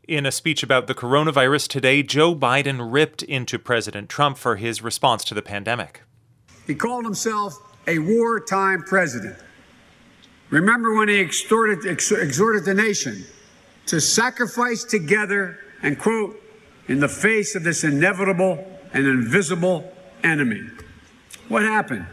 In a speech about the coronavirus today, Joe Biden ripped into President Trump for his response to the pandemic. He called himself a wartime president. Remember when he exhorted the nation to sacrifice together and, quote, in the face of this inevitable and invisible enemy. What happened?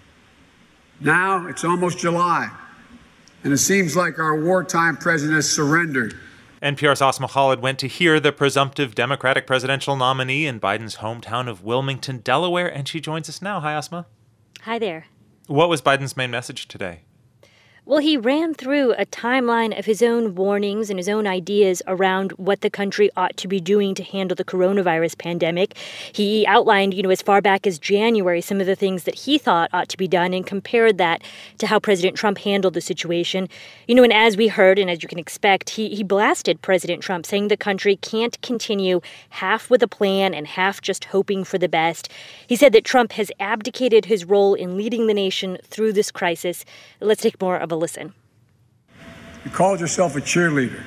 Now it's almost July, and it seems like our wartime president has surrendered. NPR's Asma Khalid went to hear the presumptive Democratic presidential nominee in Biden's hometown of Wilmington, Delaware, and she joins us now. Hi, Asma. Hi there. What was Biden's main message today? Well, he ran through a timeline of his own warnings and his own ideas around what the country ought to be doing to handle the coronavirus pandemic. He outlined, as far back as January, some of the things that he thought ought to be done and compared that to how President Trump handled the situation. And as we heard, and as you can expect, he blasted President Trump, saying the country can't continue half with a plan and half just hoping for the best. He said that Trump has abdicated his role in leading the nation through this crisis. Let's take more of a listen. You called yourself a cheerleader.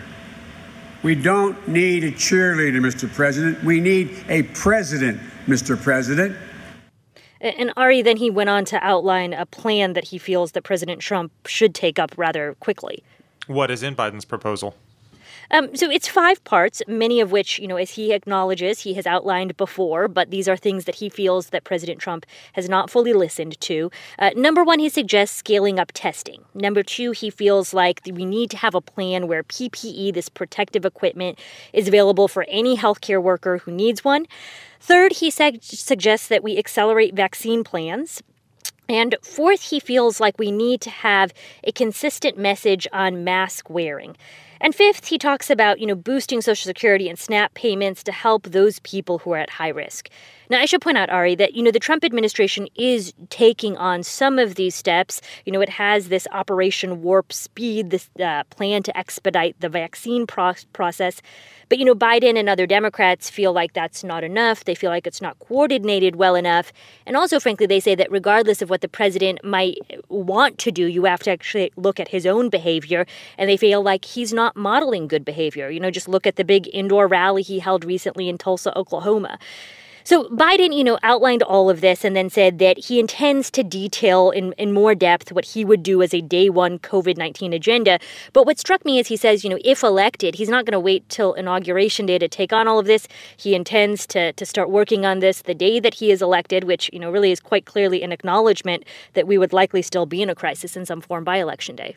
We don't need a cheerleader, Mr. President. We need a president, Mr. President. And Ari, then he went on to outline a plan that he feels that President Trump should take up rather quickly. What is in Biden's proposal? So it's 5 parts, many of which, as he acknowledges, he has outlined before, but these are things that he feels that President Trump has not fully listened to. Number 1, he suggests scaling up testing. Number 2, he feels like we need to have a plan where PPE, this protective equipment, is available for any healthcare worker who needs one. Third, he suggests that we accelerate vaccine plans. And fourth, he feels like we need to have a consistent message on mask wearing. And fifth, he talks about, boosting Social Security and SNAP payments to help those people who are at high risk. Now, I should point out, Ari, that, the Trump administration is taking on some of these steps. It has this Operation Warp Speed, this plan to expedite the vaccine process. But, Biden and other Democrats feel like that's not enough. They feel like it's not coordinated well enough. And also, frankly, they say that regardless of what the president might want to do, you have to actually look at his own behavior. And they feel like he's not modeling good behavior. Just look at the big indoor rally he held recently in Tulsa, Oklahoma. So Biden, outlined all of this and then said that he intends to detail in more depth what he would do as a day one COVID-19 agenda. But what struck me is he says, if elected, he's not going to wait till Inauguration Day to take on all of this. He intends to start working on this the day that he is elected, which, really is quite clearly an acknowledgement that we would likely still be in a crisis in some form by Election Day.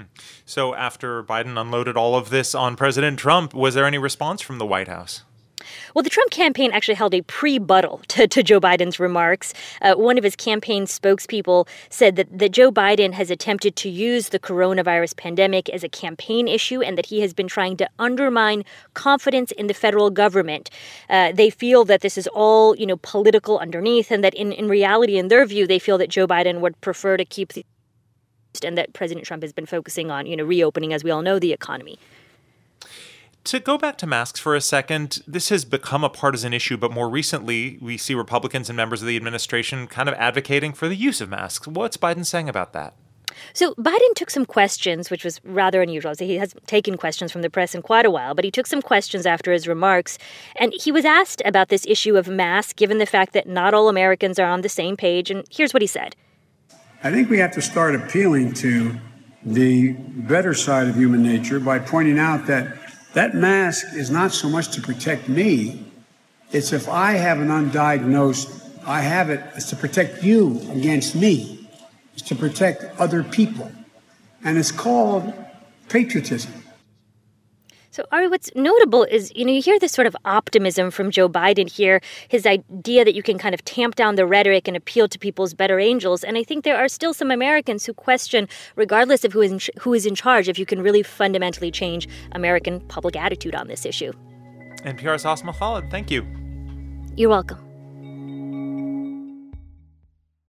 So after Biden unloaded all of this on President Trump, was there any response from the White House? Well, the Trump campaign actually held a pre-buttal to Joe Biden's remarks. One of his campaign spokespeople said that Joe Biden has attempted to use the coronavirus pandemic as a campaign issue and that he has been trying to undermine confidence in the federal government. They feel that this is all, political underneath and that in reality, in their view, they feel that Joe Biden would prefer to keep and that President Trump has been focusing on, reopening, as we all know, the economy. To go back to masks for a second, this has become a partisan issue, but more recently, we see Republicans and members of the administration kind of advocating for the use of masks. What's Biden saying about that? So Biden took some questions, which was rather unusual. So he has taken questions from the press in quite a while, but he took some questions after his remarks. And he was asked about this issue of masks, given the fact that not all Americans are on the same page. And here's what he said. I think we have to start appealing to the better side of human nature by pointing out that mask is not so much to protect me. It's if I have an undiagnosed, I have it. It's to protect you against me. It's to protect other people. And it's called patriotism. So, Ari, what's notable is, you hear this sort of optimism from Joe Biden here, his idea that you can kind of tamp down the rhetoric and appeal to people's better angels. And I think there are still some Americans who question, regardless of who is in charge, if you can really fundamentally change American public attitude on this issue. NPR's Asma Khalid, thank you. You're welcome.